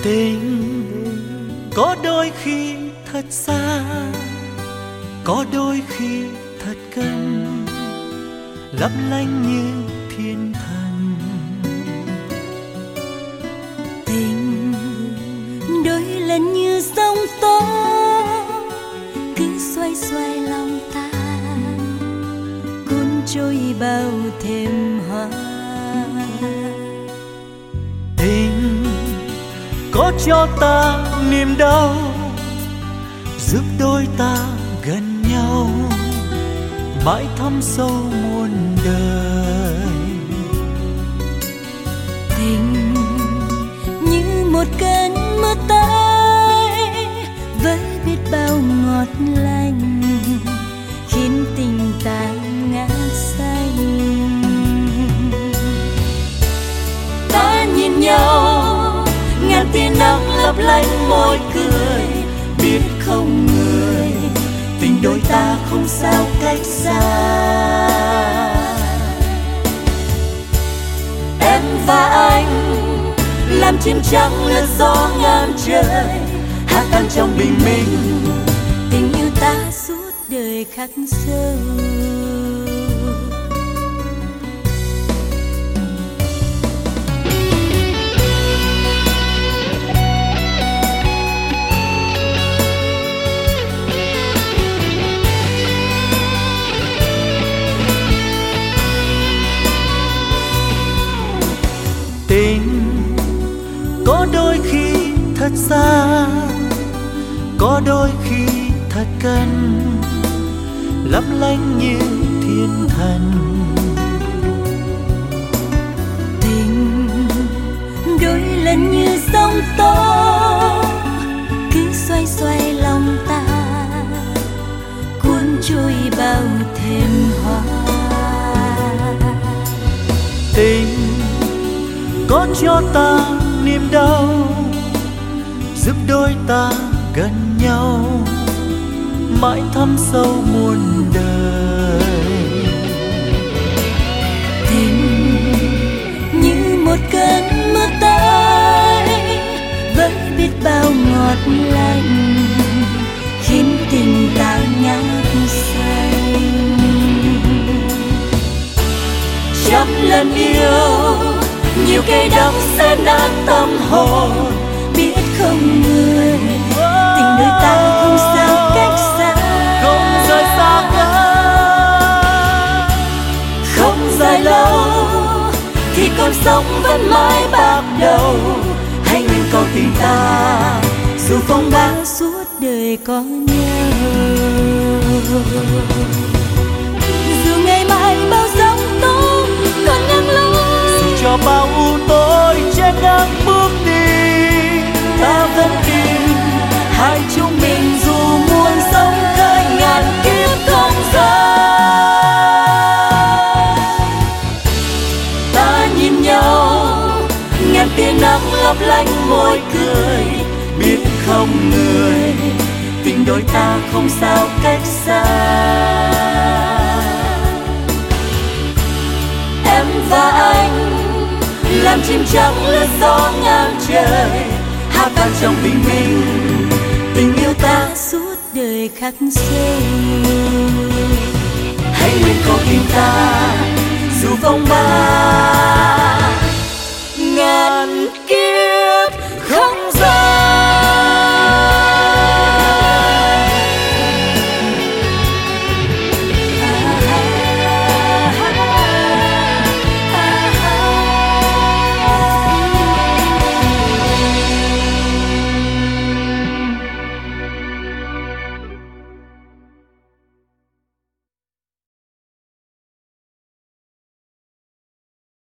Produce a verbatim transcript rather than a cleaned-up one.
Tình có đôi khi thật xa, có đôi khi thật gần, lấp lánh như thiên thần. Tình đôi lần như sóng tố, cứ xoay xoay lòng ta, cuốn trôi bao thêm hoa. Tình có cho ta niềm đau, giúp đôi ta gần nhau, mãi thăm sâu muôn đời. Tình như một cơn mưa tới, với biết bao ngọt lành, khiến tình ta ngát say. Ta nhìn nhau, ngàn tia nắng lấp lánh môi cười, biết không người, tình đôi ta không sao cách xa. Em và anh làm chim trắng lướt gió ngàn trời, hát tan trong bình minh, tình yêu ta suốt đời khắc sâu. Tình có đôi khi thật xa, có đôi khi thật gần, lấp lánh như thiên thần. Tình đôi lần như sóng tố, cứ xoay xoay lòng ta, cuốn trôi bao thêm hoa. Tình có cho ta niềm đau, giúp đôi ta gần nhau, mãi thăm sâu muôn đời. Tình như một cơn mưa tới, với biết bao ngọt lành, khiến tình ta ngát say. Trăm lần yêu, nhiều cây đắng sẽ nát tâm hồn, biết không người, tình đôi ta không sao cách xa. Không rời xa nhau, không dài lâu, thì con sống vẫn mãi bạc đầu. Hãy nguyện cầu tình ta, dù phong ba suốt đời có nhau. Dù ngày mai bao giông tố còn nắng lối, cho bao u tối trên nắng bước đi, ta vẫn tin hai chúng mình dù muôn sông khơi ngàn kiếp không rời. Ta nhìn nhau, ngàn tia nắng lấp lánh môi cười, Biết không người, tình đôi ta không sao cách xa. Em và anh làm chim trắng lướt gió ngàn trời, hát vang trong bình minh, tình yêu ta suốt đời khắc sâu. hãy nguyện cầu tình ta dù phong ba